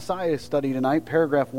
Messiah study tonight, paragraph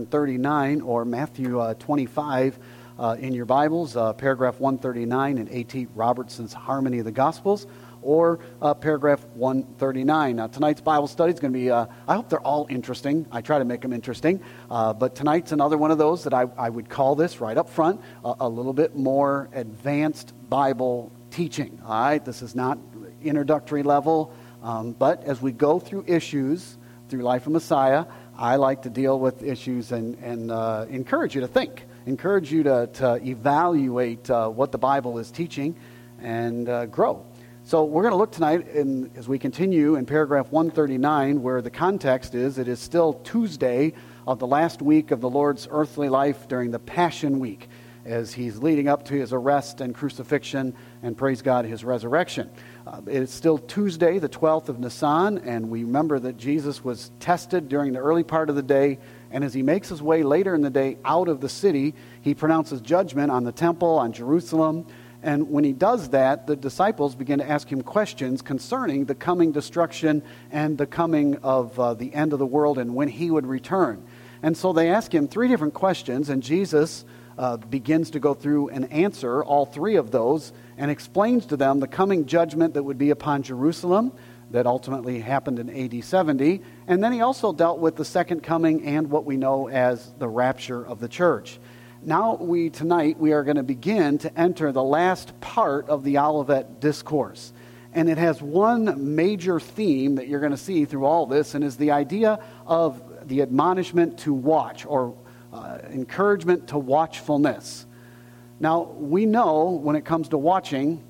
139, or Matthew 25 in your Bibles, paragraph 139 in A.T. Robertson's Harmony of the Gospels, or paragraph 139. Now, tonight's Bible study is going to be, I hope they're all interesting. I try to make them interesting. But tonight's another one of those that I would call this right up front, a little bit more advanced Bible teaching. All right, this is not introductory level. But as we go through issues through Life of Messiah, I like to deal with issues and encourage you to think, encourage you to evaluate what the Bible is teaching and grow. So we're going to look tonight, as we continue in paragraph 139, where the context is, it is still Tuesday of the last week of the Lord's earthly life during the Passion Week, as he's leading up to his arrest and crucifixion and, praise God, his resurrection. It's still Tuesday, the 12th of Nisan, and we remember that Jesus was tested during the early part of the day, and as he makes his way later in the day out of the city, he pronounces judgment on the temple, on Jerusalem, and when he does that, the disciples begin to ask him questions concerning the coming destruction and the coming of the end of the world and when he would return. And so they ask him three different questions, and Jesus begins to go through and answer all three of those and explains to them the coming judgment that would be upon Jerusalem that ultimately happened in AD 70. And then he also dealt with the second coming and what we know as the rapture of the church. Now tonight we are going to begin to enter the last part of the Olivet Discourse. And it has one major theme that you're going to see through all this, and is the idea of the admonishment to watch, or encouragement to watchfulness. Now, we know when it comes to watching,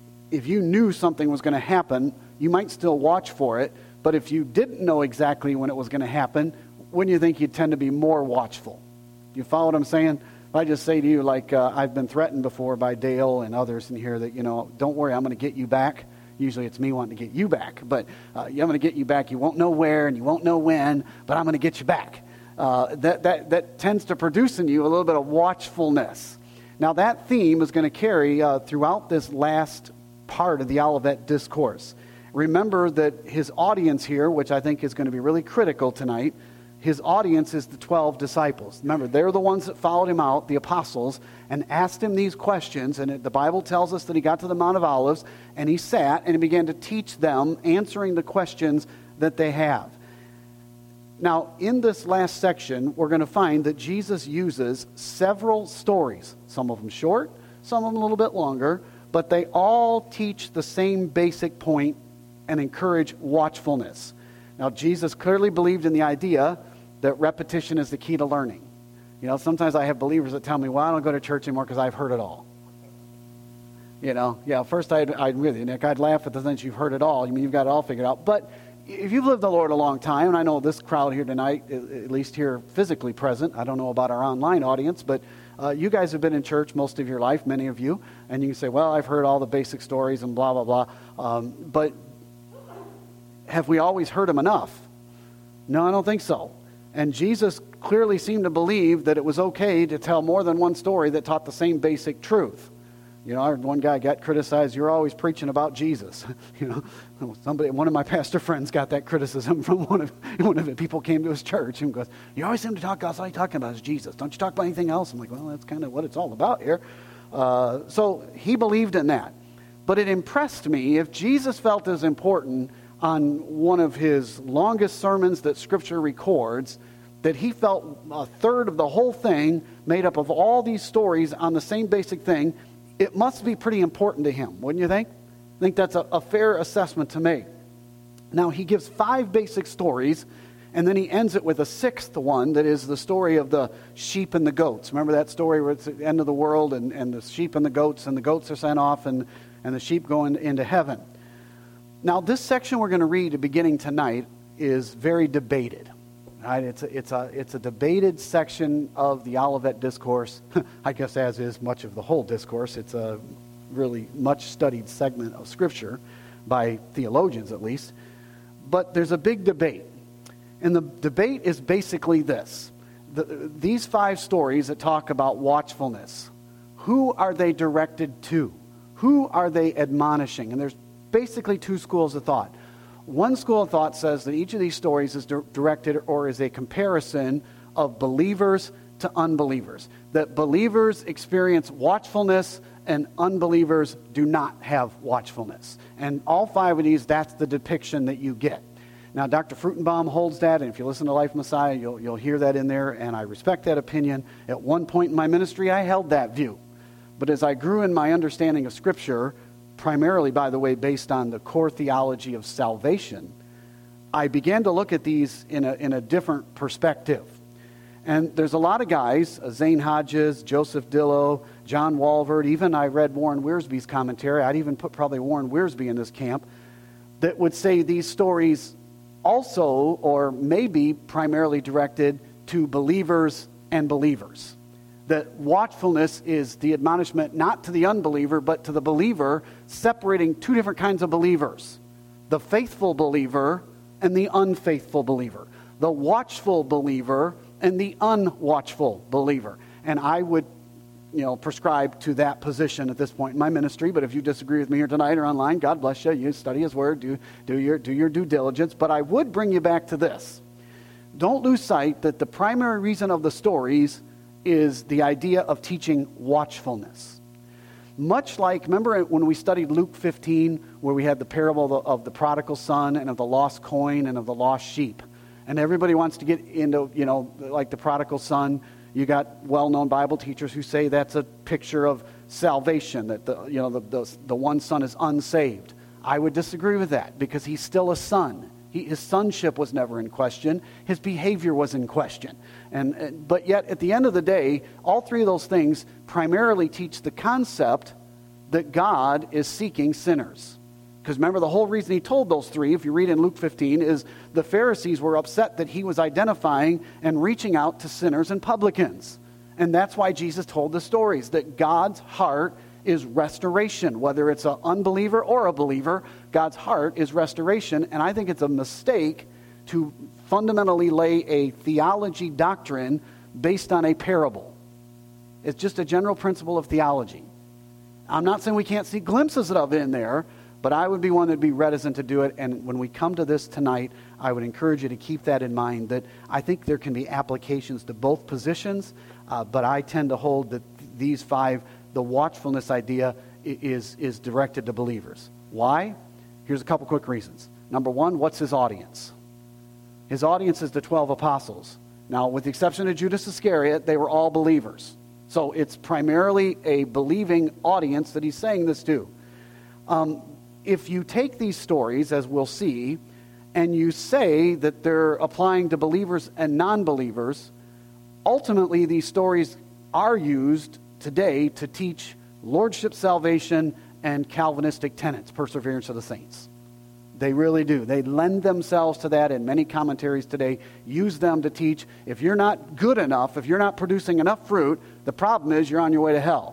if you knew something was going to happen, you might still watch for it. But if you didn't know exactly when it was going to happen, wouldn't you think you'd tend to be more watchful? You follow what I'm saying? If I just say to you, like I've been threatened before by Dale and others in here that, don't worry, I'm going to get you back. Usually it's me wanting to get you back. But I'm going to get you back. You won't know where and you won't know when, but I'm going to get you back. That tends to produce in you a little bit of watchfulness. Now that theme is going to carry throughout this last part of the Olivet Discourse. Remember that his audience here, which I think is going to be really critical tonight, his audience is the 12 disciples. Remember, they're the ones that followed him out, the apostles, and asked him these questions. And the Bible tells us that he got to the Mount of Olives, and he sat and he began to teach them, answering the questions that they have. Now, in this last section, we're going to find that Jesus uses several stories, some of them short, some of them a little bit longer, but they all teach the same basic point and encourage watchfulness. Now, Jesus clearly believed in the idea that repetition is the key to learning. Sometimes I have believers that tell me, well, I don't go to church anymore because I've heard it all. First I'd with you, Nick. I'd laugh at the things you've heard it all. I mean, you've got it all figured out. But if you've lived the Lord a long time, and I know this crowd here tonight, at least here physically present, I don't know about our online audience, but you guys have been in church most of your life, many of you, and you can say, well, I've heard all the basic stories and blah, blah, blah. But have we always heard them enough? No, I don't think so. And Jesus clearly seemed to believe that it was okay to tell more than one story that taught the same basic truth. I heard one guy got criticized, you're always preaching about Jesus. One of my pastor friends got that criticism from one of the people came to his church and goes, you always seem to talk, all you're talking about is Jesus. Don't you talk about anything else? I'm like, well, that's kind of what it's all about here. So he believed in that. But it impressed me, if Jesus felt as important on one of his longest sermons that Scripture records, that he felt a third of the whole thing made up of all these stories on the same basic thing, it must be pretty important to him, wouldn't you think? I think that's a fair assessment to make. Now, he gives 5 basic stories, and then he ends it with a 6th one that is the story of the sheep and the goats. Remember that story where it's the end of the world and the sheep and the goats are sent off and the sheep go into heaven. Now, this section we're going to read beginning tonight is very debated. Right? It's a debated section of the Olivet Discourse, I guess as is much of the whole discourse. It's a really much studied segment of Scripture by theologians at least. But there's a big debate. And the debate is basically this. These 5 stories that talk about watchfulness, who are they directed to? Who are they admonishing? And there's basically 2 schools of thought. One school of thought says that each of these stories is directed or is a comparison of believers to unbelievers. That believers experience watchfulness and unbelievers do not have watchfulness. And all 5 of these, that's the depiction that you get. Now, Dr. Fruchtenbaum holds that, and if you listen to Life Messiah, you'll hear that in there, and I respect that opinion. At one point in my ministry, I held that view. But as I grew in my understanding of Scripture, primarily, by the way, based on the core theology of salvation, I began to look at these in a different perspective. And there's a lot of guys, Zane Hodges, Joseph Dillow, John Walvoord, even I read Warren Wiersbe's commentary. I'd even put probably Warren Wiersbe in this camp, that would say these stories also, or maybe primarily directed to believers and believers. That watchfulness is the admonishment not to the unbeliever, but to the believer, separating 2 different kinds of believers. The faithful believer and the unfaithful believer. The watchful believer and the unwatchful believer. And I would, prescribe to that position at this point in my ministry. But if you disagree with me here tonight or online, God bless you. You study His Word, do your due diligence. But I would bring you back to this. Don't lose sight that the primary reason of the stories is the idea of teaching watchfulness. Much like, remember when we studied Luke 15, where we had the parable of the prodigal son and of the lost coin and of the lost sheep. And everybody wants to get into, like the prodigal son. You got well-known Bible teachers who say that's a picture of salvation, that the one son is unsaved. I would disagree with that because he's still a son. His sonship was never in question. His behavior was in question. But yet, at the end of the day, all 3 of those things primarily teach the concept that God is seeking sinners. Because remember, the whole reason he told those 3, if you read in Luke 15, is the Pharisees were upset that he was identifying and reaching out to sinners and publicans. And that's why Jesus told the stories, that God's heart is restoration. Whether it's an unbeliever or a believer, God's heart is restoration. And I think it's a mistake to fundamentally lay a theology doctrine based on a parable. It's just a general principle of theology. I'm not saying we can't see glimpses of it in there, but I would be one that would be reticent to do it. And when we come to this tonight, I would encourage you to keep that in mind, that I think there can be applications to both positions, but I tend to hold that these 5, the watchfulness idea is directed to believers. Why? Here's a couple quick reasons. Number 1, what's his audience? His audience is the 12 apostles. Now, with the exception of Judas Iscariot, they were all believers. So it's primarily a believing audience that he's saying this to. If you take these stories, as we'll see, and you say that they're applying to believers and non-believers, ultimately these stories are used today to teach lordship salvation and Calvinistic tenets, perseverance of the saints. They really do. They lend themselves to that, and many commentaries today use them to teach, if you're not good enough, if you're not producing enough fruit, the problem is you're on your way to hell.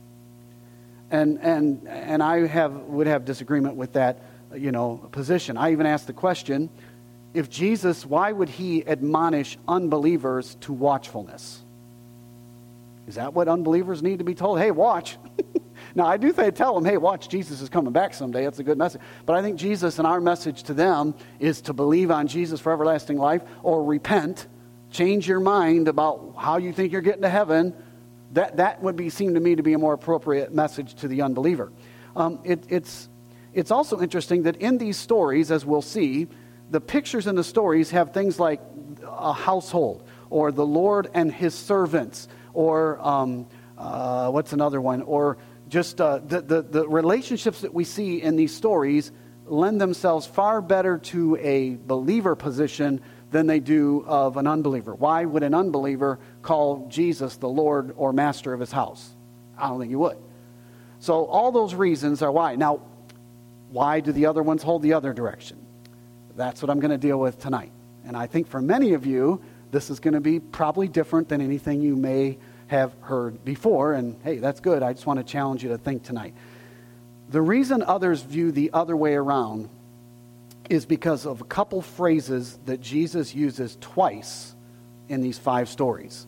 And I would have disagreement with that, position. I even asked the question, if Jesus, why would he admonish unbelievers to watchfulness? Is that what unbelievers need to be told? Hey, watch. Now, I do tell them, hey, watch, Jesus is coming back someday. That's a good message. But I think Jesus and our message to them is to believe on Jesus for everlasting life or repent, change your mind about how you think you're getting to heaven. That would seem to me to be a more appropriate message to the unbeliever. It's also interesting that in these stories, as we'll see, the pictures in the stories have things like a household or the Lord and his servants or what's another one? Or just the relationships that we see in these stories lend themselves far better to a believer position than they do of an unbeliever. Why would an unbeliever call Jesus the Lord or master of his house? I don't think he would. So all those reasons are why. Now, why do the other ones hold the other direction? That's what I'm going to deal with tonight. And I think for many of you, this is going to be probably different than anything you may have heard before. And hey, that's good. I just want to challenge you to think tonight. The reason others view the other way around is because of a couple phrases that Jesus uses twice in these 5 stories.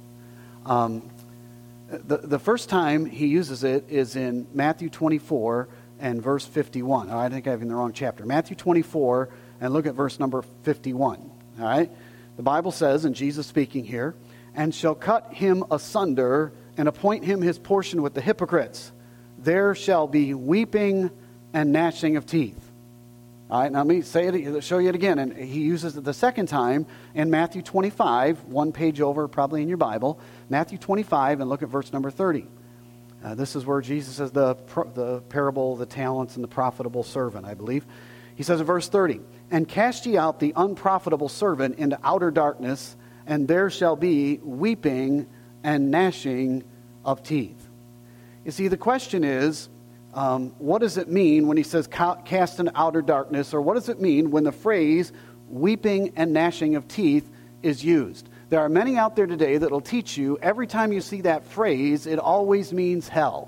The first time he uses it is in Matthew 24 and verse 51. Oh, I think I have in the wrong chapter. Matthew 24 and look at verse number 51. All right? The Bible says, and Jesus speaking here, and shall cut him asunder and appoint him his portion with the hypocrites. There shall be weeping and gnashing of teeth. All right, now let me show you it again. And he uses it the second time in Matthew 25, one page over probably in your Bible. Matthew 25, and look at verse number 30. This is where Jesus says the parable of the talents and the profitable servant, I believe. He says in verse 30, and cast ye out the unprofitable servant into outer darkness, and there shall be weeping and gnashing of teeth. You see, the question is, what does it mean when he says cast into outer darkness, or what does it mean when the phrase weeping and gnashing of teeth is used? There are many out there today that will teach you every time you see that phrase, it always means hell.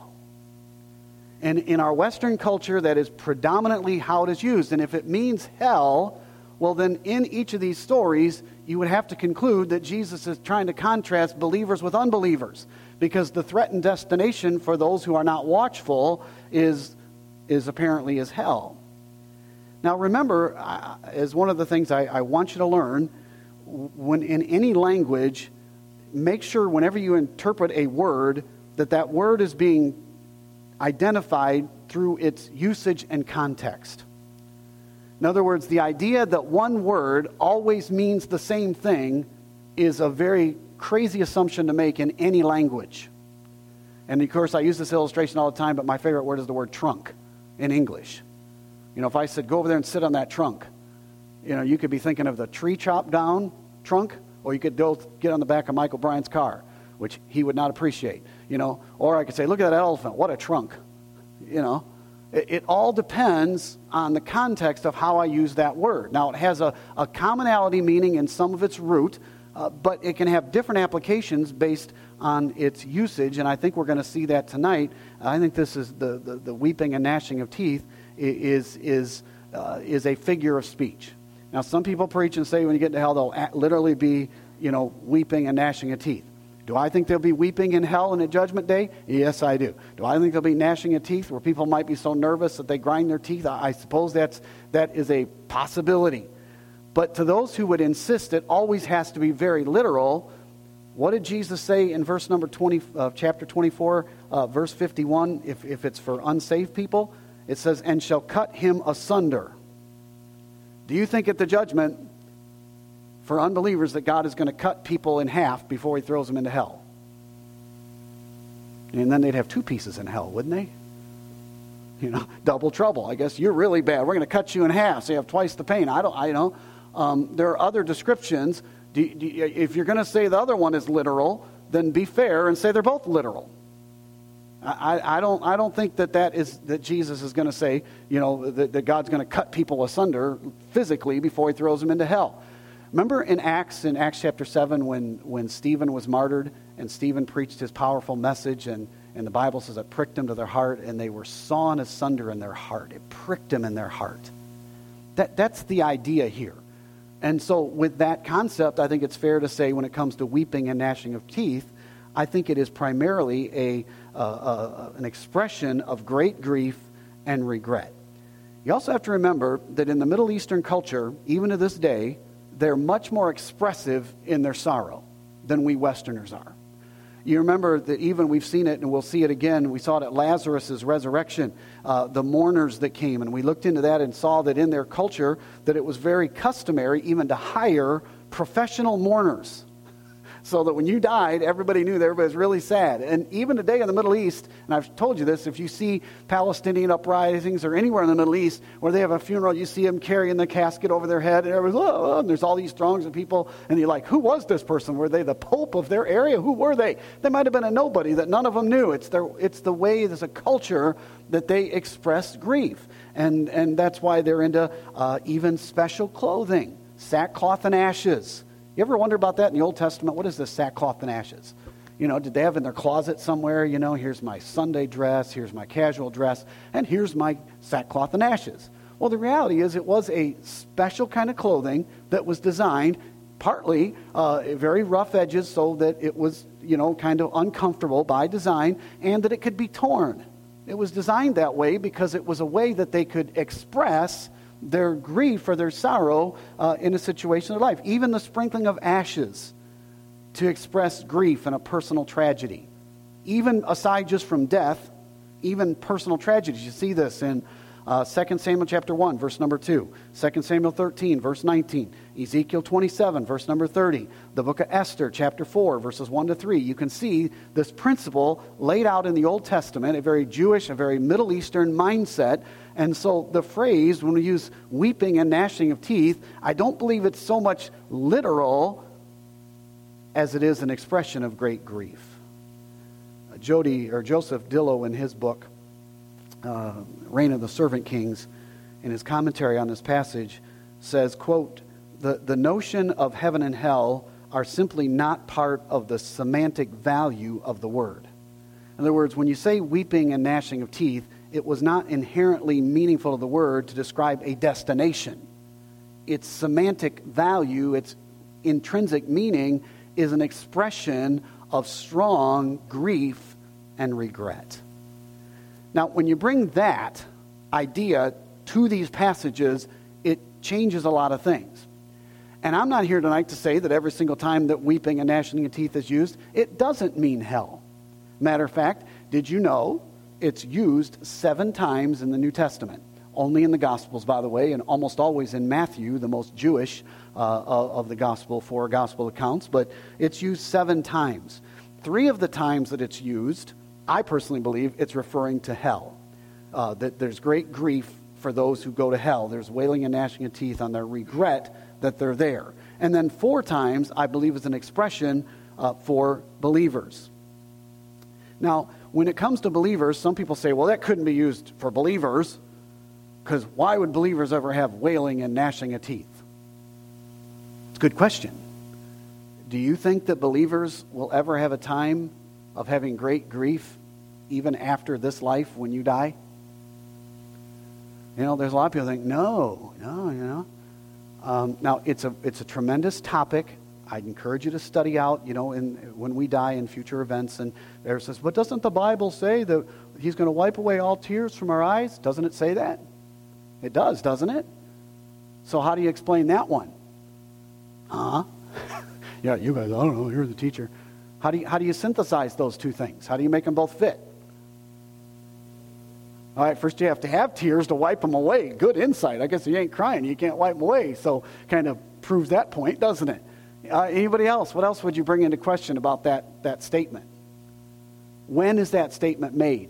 And in our Western culture, that is predominantly how it is used. And if it means hell, well then in each of these stories, you would have to conclude that Jesus is trying to contrast believers with unbelievers. Because the threatened destination for those who are not watchful is apparently is hell. Now remember, as one of the things I want you to learn, when in any language, make sure whenever you interpret a word, that word is being identified through its usage and context. In other words, the idea that one word always means the same thing is a very crazy assumption to make in any language. And of course, I use this illustration all the time, but my favorite word is the word trunk in English. You know, if I said, go over there and sit on that trunk, you know, you could be thinking of the tree chopped down trunk, or you could go get on the back of Michael Bryan's car, which he would not appreciate, you know. Or I could say, look at that elephant, what a trunk, you know. It all depends on the context of how I use that word. Now, it has a commonality meaning in some of its root, but it can have different applications based on its usage, and I think we're going to see that tonight. I think this is the weeping and gnashing of teeth is a figure of speech. Now, some people preach and say when you get to hell, they'll literally be, you know, weeping and gnashing of teeth. Do I think there'll be weeping in hell in a judgment day? Yes, I do. Do I think there'll be gnashing of teeth where people might be so nervous that they grind their teeth? I suppose that is a possibility. But to those who would insist it always has to be very literal, what did Jesus say in verse number 20, chapter 24, verse 51, if it's for unsaved people? It says, and shall cut him asunder. Do you think at the judgment for unbelievers that God is going to cut people in half before he throws them into hell? And then they'd have two pieces in hell, wouldn't they? You know, double trouble. I guess you're really bad. We're going to cut you in half so you have twice the pain. I know. There are other descriptions. If you're going to say the other one is literal, then be fair and say they're both literal. I don't think that Jesus is going to say, you know, that God's going to cut people asunder physically before he throws them into hell. Remember in Acts chapter 7 when Stephen was martyred and Stephen preached his powerful message and the Bible says it pricked them to their heart and they were sawn asunder in their heart. It pricked them in their heart. That's the idea here. And so with that concept, I think it's fair to say when it comes to weeping and gnashing of teeth, I think it is primarily an expression of great grief and regret. You also have to remember that in the Middle Eastern culture, even to this day, they're much more expressive in their sorrow than we Westerners are. You remember that even we've seen it and we'll see it again. We saw it at Lazarus' resurrection, the mourners that came. And we looked into that and saw that in their culture that it was very customary even to hire professional mourners. So that when you died, everybody knew that everybody was really sad. And even today in the Middle East, and I've told you this, if you see Palestinian uprisings or anywhere in the Middle East where they have a funeral, you see them carrying the casket over their head, and everybody's, oh, and there's all these throngs of people, and you're like, who was this person? Were they the Pope of their area? Who were they? They might have been a nobody that none of them knew. It's the way, there's a culture that they express grief. And that's why they're into even special clothing, sackcloth and ashes. You ever wonder about that in the Old Testament? What is this sackcloth and ashes? You know, did they have in their closet somewhere, you know, here's my Sunday dress, here's my casual dress, and here's my sackcloth and ashes. Well, the reality is it was a special kind of clothing that was designed partly very rough edges so that it was, you know, kind of uncomfortable by design and that it could be torn. It was designed that way because it was a way that they could express their grief or their sorrow in a situation of life. Even the sprinkling of ashes to express grief and a personal tragedy. Even aside just from death, even personal tragedies. You see this in 2 Samuel chapter 1, verse number 2, 2 Samuel 13, verse 19, Ezekiel 27, verse number 30, the book of Esther, chapter 4, verses 1 to 3. You can see this principle laid out in the Old Testament, a very Jewish, a very Middle Eastern mindset. And so the phrase, when we use weeping and gnashing of teeth, I don't believe it's so much literal as it is an expression of great grief. Joseph Dillow, in his book, Reign of the Servant Kings, in his commentary on this passage, says, quote, the notion of heaven and hell are simply not part of the semantic value of the word. In other words, when you say weeping and gnashing of teeth, it was not inherently meaningful to the word to describe a destination. Its semantic value, its intrinsic meaning, is an expression of strong grief and regret. Now, when you bring that idea to these passages, it changes a lot of things. And I'm not here tonight to say that every single time that weeping and gnashing of teeth is used, it doesn't mean hell. Matter of fact, did you know it's used 7 times in the New Testament? Only in the Gospels, by the way, and almost always in Matthew, the most Jewish of the Gospel, 4 Gospel accounts, but it's used 7 times. 3 of the times that it's used, I personally believe it's referring to hell. That there's great grief for those who go to hell. There's wailing and gnashing of teeth on their regret that they're there. And then 4 times, I believe, is an expression for believers. Now, when it comes to believers, some people say, well, that couldn't be used for believers, because why would believers ever have wailing and gnashing of teeth? It's a good question. Do you think that believers will ever have a time of having great grief even after this life when you die? You know, there's a lot of people think, no, now, it's a tremendous topic. I'd encourage you to study out, when we die in future events. And there says, but doesn't the Bible say that he's going to wipe away all tears from our eyes? Doesn't it say that? It does, doesn't it? So how do you explain that one? Yeah, you guys, I don't know, you're the teacher. How do you synthesize those two things? How do you make them both fit? All right, first you have to have tears to wipe them away. Good insight. I guess if you ain't crying, you can't wipe them away. So kind of proves that point, doesn't it? Anybody else? What else would you bring into question about that statement? When is that statement made?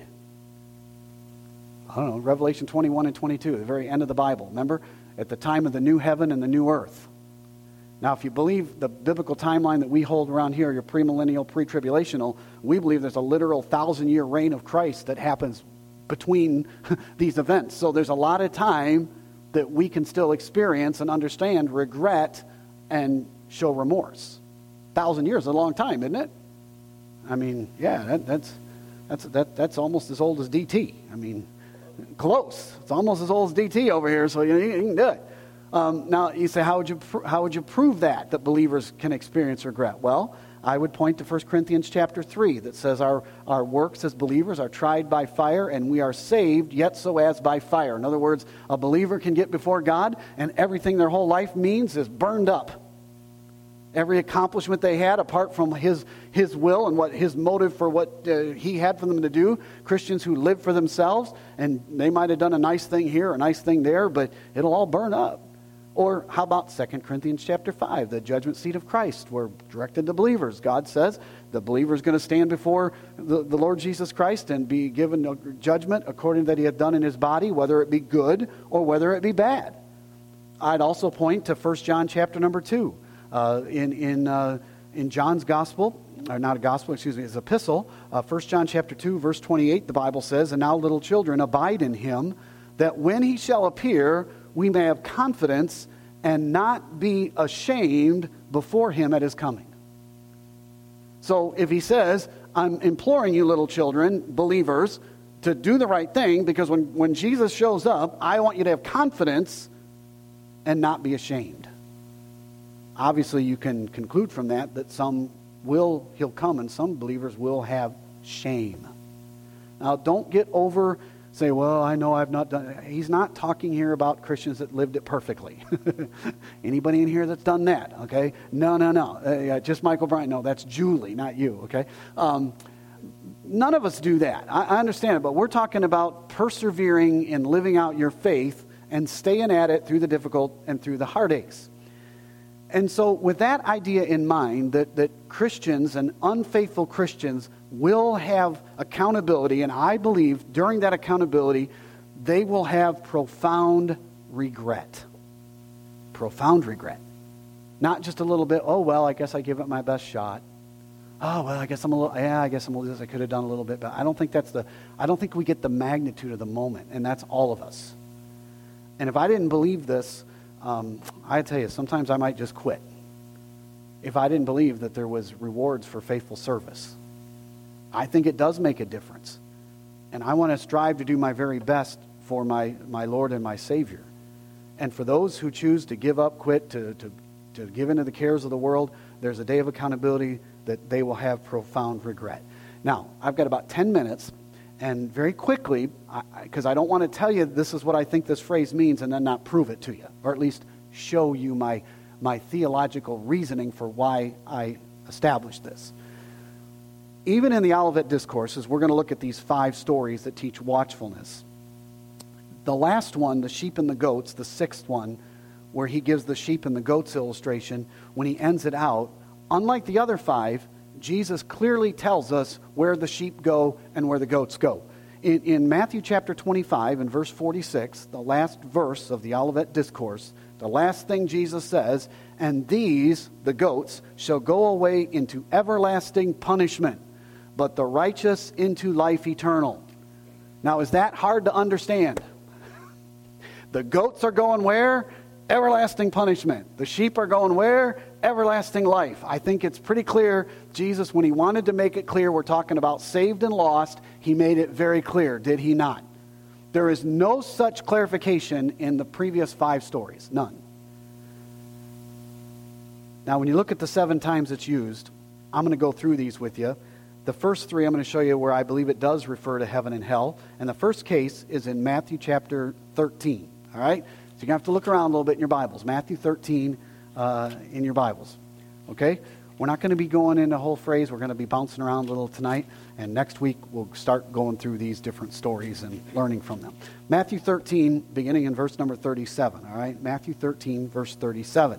I don't know, Revelation 21 and 22, the very end of the Bible. Remember? At the time of the new heaven and the new earth. Now, if you believe the biblical timeline that we hold around here, your premillennial, pre-tribulational, we believe there's a literal 1,000-year reign of Christ that happens between these events. So there's a lot of time that we can still experience and understand regret and show remorse. 1,000 years is a long time, isn't it? I mean, yeah, that's almost as old as DT. I mean, close. It's almost as old as DT over here, so you can do it. Now, you say, how would you prove that believers can experience regret? Well, I would point to 1 Corinthians chapter 3 that says our works as believers are tried by fire, and we are saved, yet so as by fire. In other words, a believer can get before God, and everything their whole life means is burned up. Every accomplishment they had, apart from his will and what his motive for what he had for them to do. Christians who live for themselves, and they might have done a nice thing here, a nice thing there, but it'll all burn up. Or how about 2 Corinthians chapter 5, the judgment seat of Christ? We're directed to believers. God says the believer is going to stand before the Lord Jesus Christ and be given a judgment according to that he hath done in his body, whether it be good or whether it be bad. I'd also point to 1 John chapter number 2. In John's gospel, or not a gospel, excuse me, his epistle, 1 John chapter 2, verse 28, the Bible says, "And now, little children, abide in him, that when he shall appear, we may have confidence and not be ashamed before him at his coming." So if he says, I'm imploring you, little children, believers, to do the right thing, because when Jesus shows up, I want you to have confidence and not be ashamed. Obviously, you can conclude from that he'll come and some believers will have shame. Now, don't get over say, well, I know I've not done it. He's not talking here about Christians that lived it perfectly. Anybody in here that's done that, okay? No. Just Michael Bryant. No, that's Julie, not you, okay? None of us do that. I understand it, but we're talking about persevering in living out your faith and staying at it through the difficult and through the heartaches. And so with that idea in mind, that Christians and unfaithful Christians will have accountability, and I believe during that accountability, they will have profound regret. Profound regret. Not just a little bit, oh, well, I guess I give it my best shot. Oh, well, I guess I'm a little this. I could have done a little bit, but I don't think we get the magnitude of the moment, and that's all of us. And if I didn't believe this, I tell you, sometimes I might just quit if I didn't believe that there was rewards for faithful service. I think it does make a difference. And I want to strive to do my very best for my Lord and my Savior. And for those who choose to give up, quit, to give into the cares of the world, there's a day of accountability that they will have profound regret. Now, I've got about 10 minutes. And very quickly, because I don't want to tell you this is what I think this phrase means and then not prove it to you, or at least show you my theological reasoning for why I established this. Even in the Olivet Discourses, we're going to look at these 5 stories that teach watchfulness. The last one, the sheep and the goats, the 6th one, where he gives the sheep and the goats illustration, when he ends it out, unlike the other 5, Jesus clearly tells us where the sheep go and where the goats go. In Matthew chapter 25 and verse 46, the last verse of the Olivet Discourse, the last thing Jesus says, and these, the goats, shall go away into everlasting punishment, but the righteous into life eternal. Now, is that hard to understand? The goats are going where? Everlasting punishment. The sheep are going where? Everlasting life. I think it's pretty clear. Jesus, when he wanted to make it clear we're talking about saved and lost, he made it very clear, did he not? There is no such clarification in the previous 5 stories. None. Now, when you look at the 7 times it's used, I'm going to go through these with you. The first 3 I'm going to show you where I believe it does refer to heaven and hell. And the first case is in Matthew chapter 13. All right? So you're going to have to look around a little bit in your Bibles. Matthew 13 in your Bibles. Okay? We're not going to be going into the whole phrase. We're going to be bouncing around a little tonight. And next week, we'll start going through these different stories and learning from them. Matthew 13, beginning in verse number 37. All right? Matthew 13, verse 37.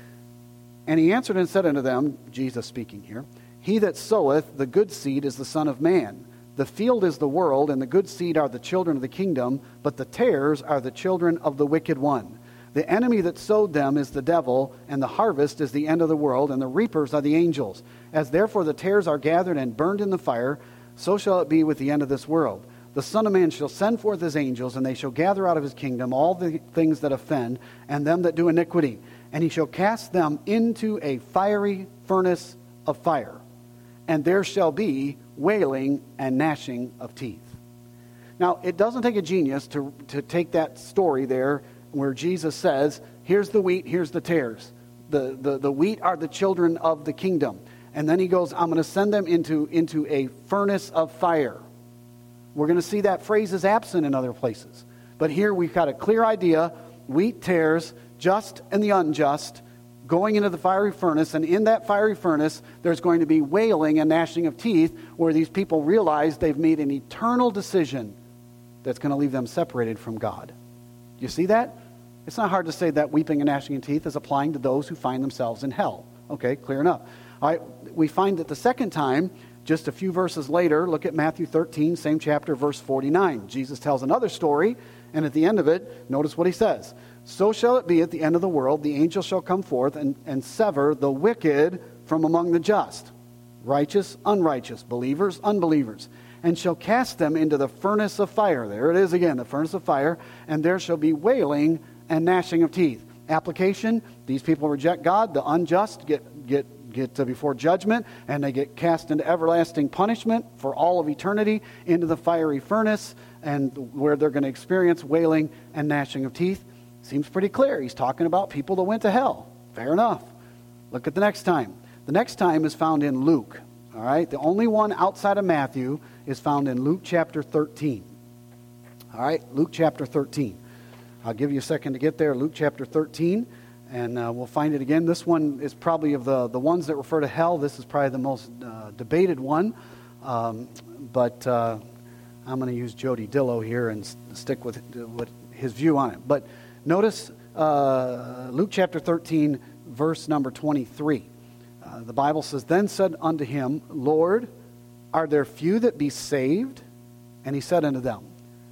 And he answered and said unto them, Jesus speaking here, He that soweth the good seed is the Son of Man. The field is the world, and the good seed are the children of the kingdom, but the tares are the children of the wicked one. The enemy that sowed them is the devil, and the harvest is the end of the world, and the reapers are the angels. As therefore the tares are gathered and burned in the fire, so shall it be with the end of this world. The Son of Man shall send forth his angels, and they shall gather out of his kingdom all the things that offend, and them that do iniquity. And he shall cast them into a fiery furnace of fire. And there shall be wailing and gnashing of teeth. Now, it doesn't take a genius to take that story there where Jesus says, here's the wheat, here's the tares. The wheat are the children of the kingdom. And then he goes, I'm going to send them into a furnace of fire. We're going to see that phrase is absent in other places. But here we've got a clear idea, wheat, tares, just and the unjust, going into the fiery furnace, and in that fiery furnace, there's going to be wailing and gnashing of teeth, where these people realize they've made an eternal decision that's going to leave them separated from God. You see that? It's not hard to say that weeping and gnashing of teeth is applying to those who find themselves in hell. Okay, clear enough. All right, we find that the second time, just a few verses later, look at Matthew 13, same chapter, verse 49. Jesus tells another story, and at the end of it, notice what he says. So shall it be at the end of the world, the angels shall come forth and sever the wicked from among the just, righteous, unrighteous, believers, unbelievers, and shall cast them into the furnace of fire. There it is again, the furnace of fire, and there shall be wailing and gnashing of teeth. Application, these people reject God, the unjust get before judgment, and they get cast into everlasting punishment for all of eternity into the fiery furnace, and where they're going to experience wailing and gnashing of teeth. Seems pretty clear. He's talking about people that went to hell. Fair enough. Look at the next time. The next time is found in Luke. All right? The only one outside of Matthew is found in Luke chapter 13. All right, Luke chapter 13. I'll give you a second to get there. Luke chapter 13, and we'll find it again. This one is probably of the ones that refer to hell. This is probably the most debated one. But I'm going to use Jody Dillow here and stick with his view on it. But notice Luke chapter 13, verse number 23. The Bible says, "Then said unto him, Lord, are there few that be saved? And he said unto them."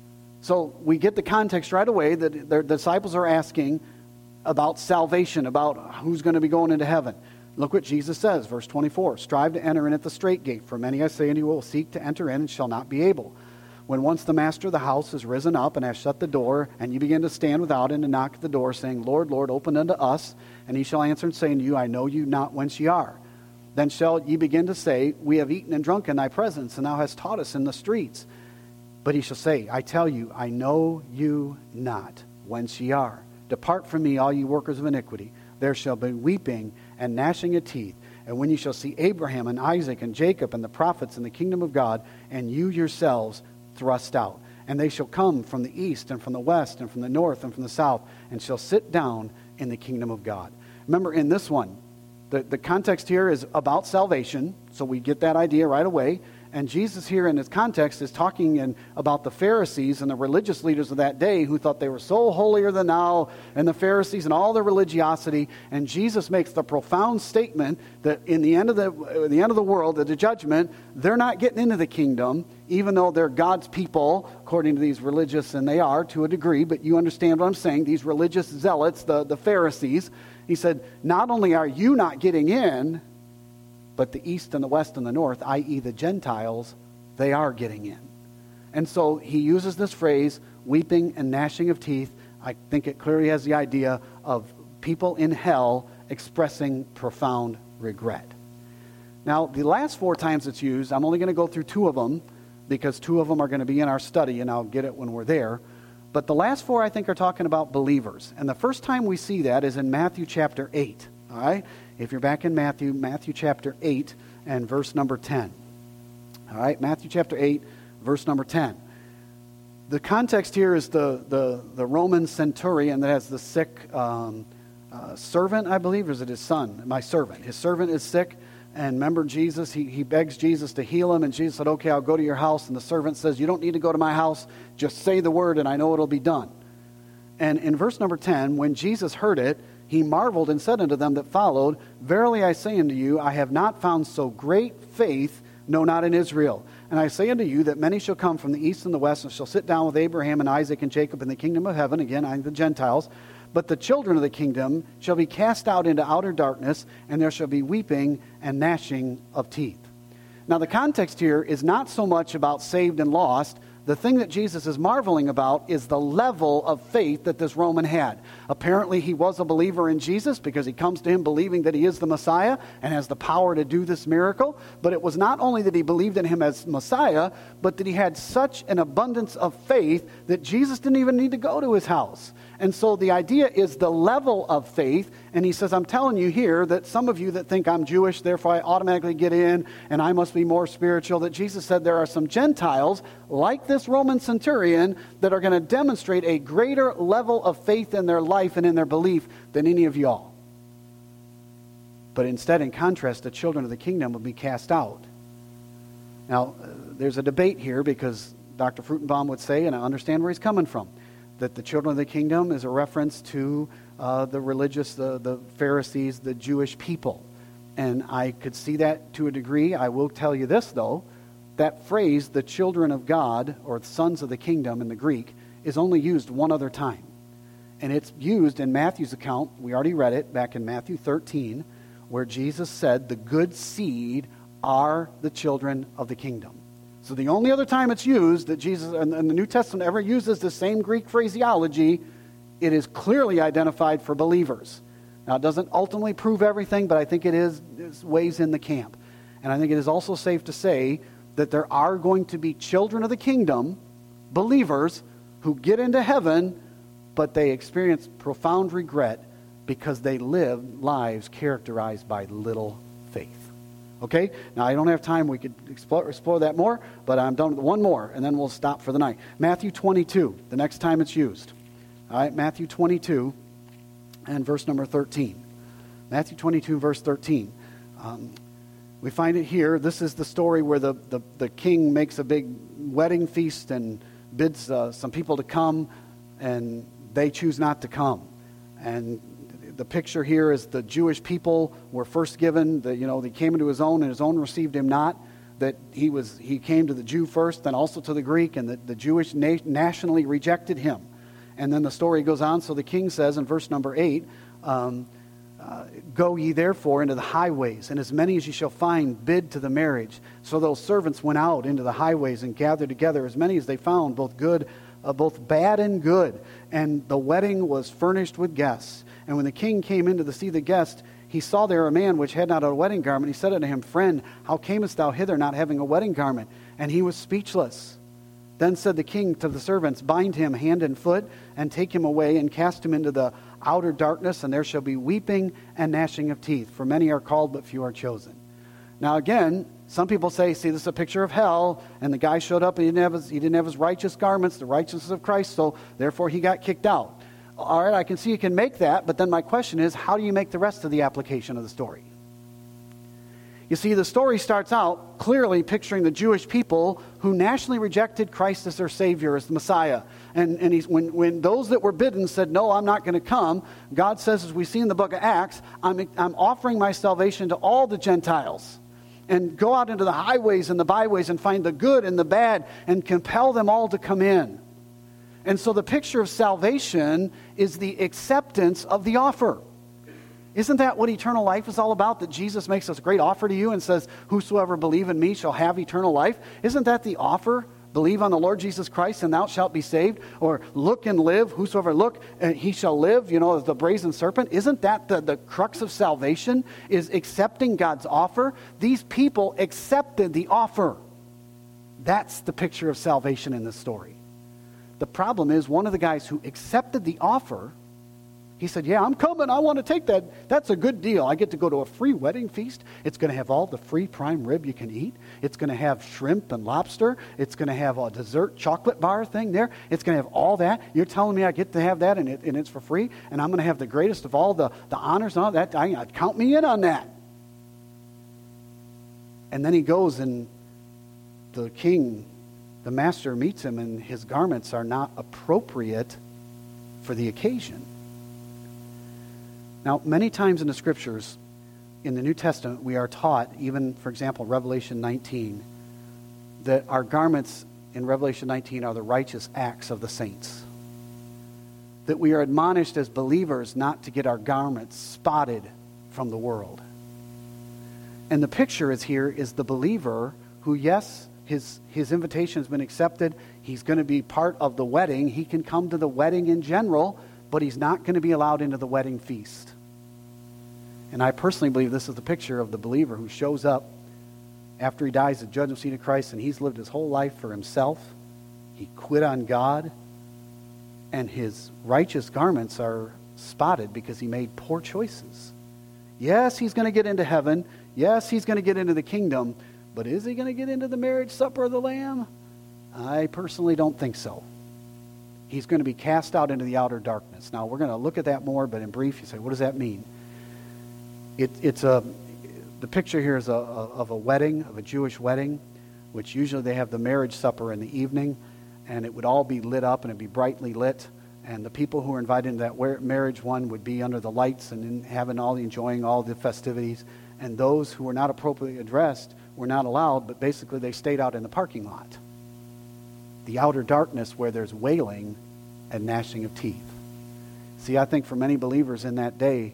So we get the context right away that the disciples are asking about salvation, about who's going to be going into heaven. Look what Jesus says, verse 24. "Strive to enter in at the strait gate, for many, I say unto you, will seek to enter in and shall not be able. When once the master of the house is risen up and has shut the door, and you begin to stand without and to knock at the door, saying, Lord, Lord, open unto us. And he shall answer and say unto you, I know you not whence ye are. Then shall ye begin to say, We have eaten and drunk in thy presence, and thou hast taught us in the streets. But he shall say, I tell you, I know you not whence ye are. Depart from me, all ye workers of iniquity. There shall be weeping and gnashing of teeth. And when ye shall see Abraham and Isaac and Jacob and the prophets in the kingdom of God, and you yourselves thrust out. And they shall come from the east and from the west and from the north and from the south, and shall sit down in the kingdom of God." Remember, in this one, the context here is about salvation, so we get that idea right away. And Jesus here in his context is talking about the Pharisees and the religious leaders of that day who thought they were so holier than thou, and the Pharisees and all their religiosity. And Jesus makes the profound statement that in the end of the world, at the judgment, they're not getting into the kingdom, even though they're God's people, according to these religious, and they are to a degree, but you understand what I'm saying, these religious zealots, the Pharisees. He said, not only are you not getting in, but the east and the west and the north, i.e. the Gentiles, they are getting in. And so he uses this phrase, weeping and gnashing of teeth. I think it clearly has the idea of people in hell expressing profound regret. Now, the last 4 times it's used, I'm only going to go through 2 of them, because 2 of them are going to be in our study, and I'll get it when we're there. But the last 4, I think, are talking about believers. And the first time we see that is in Matthew chapter 8. All right? If you're back in Matthew chapter 8 and verse number 10. All right, Matthew chapter 8, verse number 10. The context here is the Roman centurion that has the sick servant, I believe, or is it his son? My servant. His servant is sick, and remember Jesus, he begs Jesus to heal him, and Jesus said, okay, I'll go to your house. And the servant says, you don't need to go to my house, just say the word and I know it'll be done. And in verse number 10, when Jesus heard it, he marveled and said unto them that followed, Verily I say unto you, I have not found so great faith, no, not in Israel. And I say unto you that many shall come from the east and the west, and shall sit down with Abraham and Isaac and Jacob in the kingdom of heaven. Again, I the Gentiles. But the children of the kingdom shall be cast out into outer darkness, and there shall be weeping and gnashing of teeth. Now the context here is not so much about saved and lost. The thing that Jesus is marveling about is the level of faith that this Roman had. Apparently he was a believer in Jesus because he comes to him believing that he is the Messiah and has the power to do this miracle. But it was not only that he believed in him as Messiah, but that he had such an abundance of faith that Jesus didn't even need to go to his house. And so the idea is the level of faith. And he says, I'm telling you here that some of you that think I'm Jewish, therefore I automatically get in and I must be more spiritual, that Jesus said there are some Gentiles like this Roman centurion that are going to demonstrate a greater level of faith in their life and in their belief than any of y'all. But instead, in contrast, the children of the kingdom will be cast out. Now, there's a debate here because Dr. Frutenbaum would say, and I understand where he's coming from, that the children of the kingdom is a reference to the religious, the Pharisees, the Jewish people. And I could see that to a degree. I will tell you this, though. That phrase, the children of God, or the sons of the kingdom in the Greek, is only used one other time. And it's used in Matthew's account. We already read it back in Matthew 13, where Jesus said the good seed are the children of the kingdom. So the only other time it's used that Jesus and the New Testament ever uses the same Greek phraseology, it is clearly identified for believers. Now it doesn't ultimately prove everything, but I think it is ways in the camp. And I think it is also safe to say that there are going to be children of the kingdom, believers, who get into heaven, but they experience profound regret because they live lives characterized by little faith. Okay? Now, I don't have time. We could explore that more, but I'm done with one more, and then we'll stop for the night. Matthew 22, the next time it's used. All right, Matthew 22 and verse number 13. Matthew 22, verse 13. We find it here. This is the story where the king makes a big wedding feast and bids some people to come, and they choose not to come. And the picture here is the Jewish people were first given, they came into his own, and his own received him not. That he came to the Jew first, then also to the Greek, and the Jewish nationally rejected him. And then the story goes on. So the king says in verse number 8, go ye therefore into the highways, and as many as ye shall find, bid to the marriage. So those servants went out into the highways and gathered together as many as they found, both bad and good. And the wedding was furnished with guests. And when the king came in to see the guest, he saw there a man which had not a wedding garment. He said unto him, Friend, how camest thou hither not having a wedding garment? And he was speechless. Then said the king to the servants, Bind him hand and foot, and take him away, and cast him into the outer darkness, and there shall be weeping and gnashing of teeth. For many are called, but few are chosen. Now again, some people say, see, this is a picture of hell, and the guy showed up and he didn't have his righteous garments, the righteousness of Christ, so therefore he got kicked out. All right, I can see you can make that, but then my question is, how do you make the rest of the application of the story? You see, the story starts out clearly picturing the Jewish people who nationally rejected Christ as their Savior, as the Messiah. And when those that were bidden said, no, I'm not going to come, God says, as we see in the book of Acts, I'm offering my salvation to all the Gentiles. And go out into the highways and the byways and find the good and the bad and compel them all to come in. And so the picture of salvation is the acceptance of the offer. Isn't that what eternal life is all about? That Jesus makes us a great offer to you and says, whosoever believe in me shall have eternal life. Isn't that the offer? Believe on the Lord Jesus Christ and thou shalt be saved. Or look and live. Whosoever look, he shall live. As the brazen serpent. Isn't that the crux of salvation? Is accepting God's offer? These people accepted the offer. That's the picture of salvation in this story. The problem is one of the guys who accepted the offer, he said, yeah, I'm coming. I want to take that. That's a good deal. I get to go to a free wedding feast. It's going to have all the free prime rib you can eat. It's going to have shrimp and lobster. It's going to have a dessert chocolate bar thing there. It's going to have all that. You're telling me I get to have that and it's for free? And I'm going to have the greatest of all the honors and all that. Count me in on that. And then he goes and the king, the master, meets him, and his garments are not appropriate for the occasion. Now, many times in the Scriptures, in the New Testament, we are taught, even, for example, Revelation 19, that our garments in Revelation 19 are the righteous acts of the saints. That we are admonished as believers not to get our garments spotted from the world. And the picture is the believer who, yes, his invitation has been accepted. He's going to be part of the wedding. He can come to the wedding in general, but he's not going to be allowed into the wedding feast. And I personally believe this is the picture of the believer who shows up after he dies at the judgment seat of Christ, and he's lived his whole life for himself. He quit on God, and his righteous garments are spotted because he made poor choices. Yes, he's going to get into heaven. Yes, he's going to get into the kingdom. But is he going to get into the marriage supper of the Lamb? I personally don't think so. He's going to be cast out into the outer darkness. Now, we're going to look at that more, but in brief, you say, what does that mean? The picture here is of a wedding, of a Jewish wedding, which usually they have the marriage supper in the evening, and it would all be lit up and it'd be brightly lit. And the people who were invited into that marriage one would be under the lights and enjoying all the festivities. And those who were not appropriately dressed were not allowed, but basically they stayed out in the parking lot. The outer darkness where there's wailing and gnashing of teeth. See, I think for many believers in that day,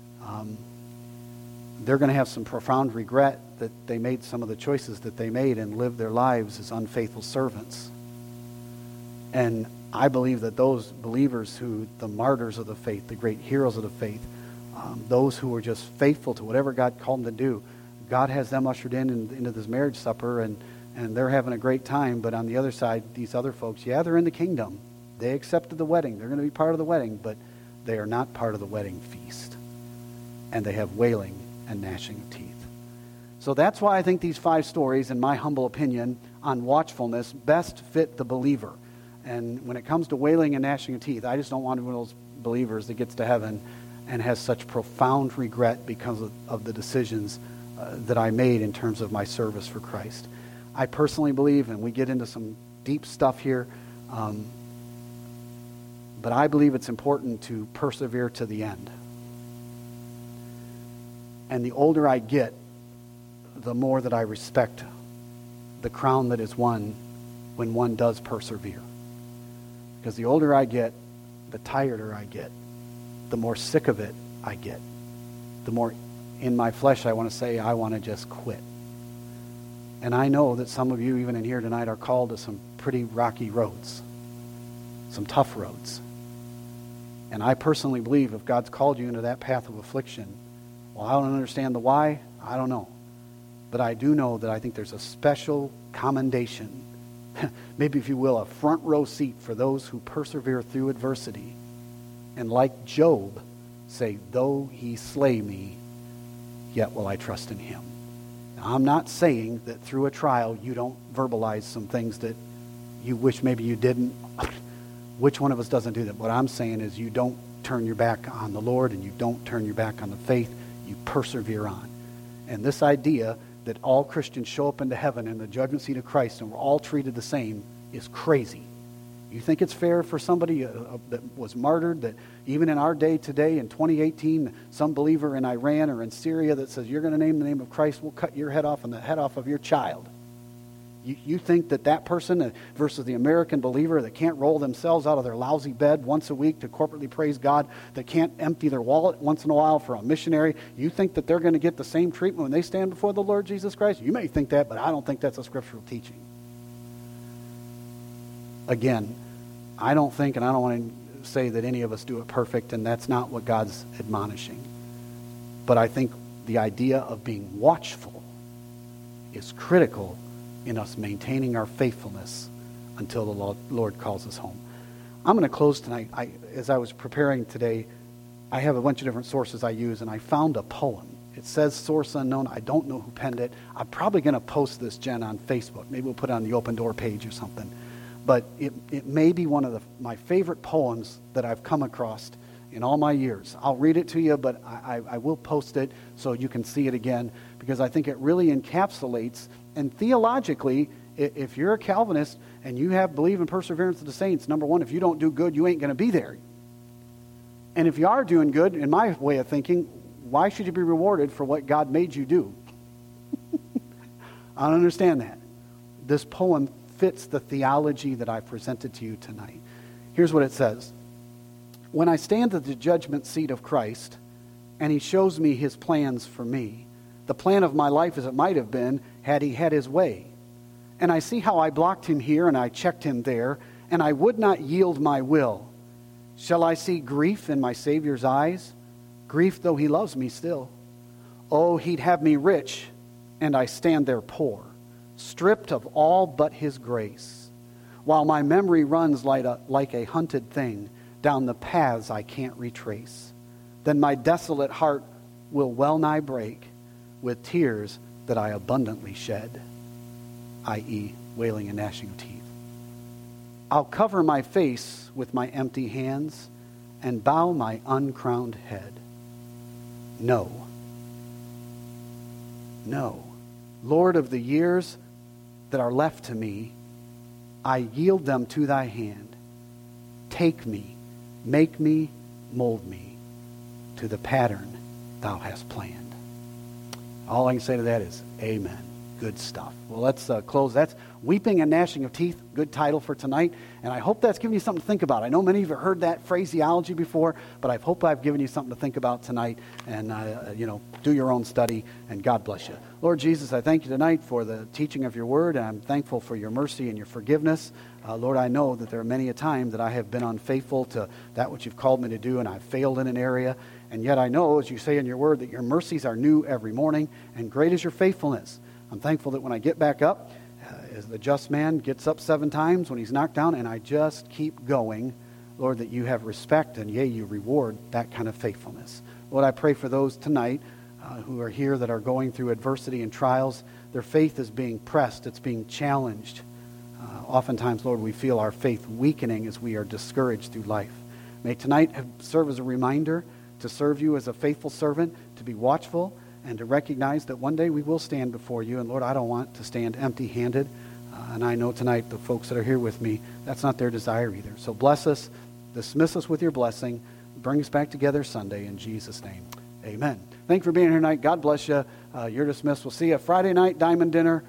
they're going to have some profound regret that they made some of the choices that they made and lived their lives as unfaithful servants. And I believe that those believers the martyrs of the faith, the great heroes of the faith, those who were just faithful to whatever God called them to do, God has them ushered into this marriage supper, and they're having a great time. But on the other side, these other folks, yeah, they're in the kingdom. They accepted the wedding. They're going to be part of the wedding, but they are not part of the wedding feast. And they have wailing and gnashing of teeth. So that's why I think these 5 stories, in my humble opinion, on watchfulness best fit the believer. And when it comes to wailing and gnashing of teeth, I just don't want to be one of those believers that gets to heaven and has such profound regret because of the decisions that I made in terms of my service for Christ. I personally believe, and we get into some deep stuff here, but I believe it's important to persevere to the end. And the older I get, the more that I respect the crown that is won when one does persevere. Because the older I get, the tireder I get, the more sick of it I get, the more in my flesh I want to say, I want to just quit. And I know that some of you, even in here tonight, are called to some pretty rocky roads, some tough roads. And I personally believe if God's called you into that path of affliction, well, I don't understand the why, I don't know. But I do know that I think there's a special commendation, maybe if you will, a front row seat for those who persevere through adversity. And like Job, say, though he slay me, yet will I trust in him. Now, I'm not saying that through a trial you don't verbalize some things that you wish maybe you didn't. Which one of us doesn't do that? What I'm saying is you don't turn your back on the Lord and you don't turn your back on the faith. You persevere on. And this idea that all Christians show up into heaven in the judgment seat of Christ and we're all treated the same is crazy. You think it's fair for somebody that was martyred, that even in our day today, in 2018, some believer in Iran or in Syria that says, you're going to name the name of Christ, we'll cut your head off and the head off of your child. You think that person versus the American believer that can't roll themselves out of their lousy bed once a week to corporately praise God, that can't empty their wallet once in a while for a missionary, you think that they're going to get the same treatment when they stand before the Lord Jesus Christ? You may think that, but I don't think that's a scriptural teaching. Again, I don't think, and I don't want to say that any of us do it perfect, and that's not what God's admonishing. But I think the idea of being watchful is critical in us maintaining our faithfulness until the Lord calls us home. I'm going to close tonight. As I was preparing today, I have a bunch of different sources I use, and I found a poem. It says source unknown. I don't know who penned it. I'm probably going to post this, Jen, on Facebook. Maybe we'll put it on the Open Door page or something. But it may be one of my favorite poems that I've come across in all my years. I'll read it to you, but I will post it so you can see it again, because I think it really encapsulates. And theologically, if you're a Calvinist and you believe in perseverance of the saints, number one, if you don't do good, you ain't going to be there. And if you are doing good, in my way of thinking, why should you be rewarded for what God made you do? I don't understand that. This poem fits the theology that I presented to you tonight. Here's what it says. When I stand at the judgment seat of Christ, and he shows me his plans for me, the plan of my life as it might have been had he had his way. And I see how I blocked him here and I checked him there, and I would not yield my will. Shall I see grief in my Savior's eyes? Grief though he loves me still. Oh, he'd have me rich, and I stand there poor, stripped of all but his grace, while my memory runs like a hunted thing down the paths I can't retrace. Then my desolate heart will well nigh break with tears that I abundantly shed, i.e., wailing and gnashing of teeth. I'll cover my face with my empty hands and bow my uncrowned head. No. No. Lord of the years that are left to me, I yield them to thy hand. Take me, make me, mold me to the pattern thou hast planned. All I can say to that is amen. Good stuff. Well, let's close. That's Weeping and Gnashing of Teeth. Good title for tonight. And I hope that's given you something to think about. I know many of you have heard that phraseology before, but I hope I've given you something to think about tonight. And, do your own study, and God bless you. Lord Jesus, I thank you tonight for the teaching of your word, and I'm thankful for your mercy and your forgiveness. Lord, I know that there are many a time that I have been unfaithful to that which you've called me to do, and I've failed in an area. And yet I know, as you say in your word, that your mercies are new every morning, and great is your faithfulness. I'm thankful that when I get back up, as the just man gets up 7 times when he's knocked down, and I just keep going, Lord, that you have respect and, yea, you reward that kind of faithfulness. Lord, I pray for those tonight who are here that are going through adversity and trials. Their faith is being pressed. It's being challenged. Oftentimes, Lord, we feel our faith weakening as we are discouraged through life. May tonight serve as a reminder to serve you as a faithful servant, to be watchful, and to recognize that one day we will stand before you. And Lord, I don't want to stand empty-handed. And I know tonight the folks that are here with me, that's not their desire either. So bless us, dismiss us with your blessing, bring us back together Sunday in Jesus' name. Amen. Thank you for being here tonight. God bless you. You're dismissed. We'll see you Friday night, Diamond Dinner.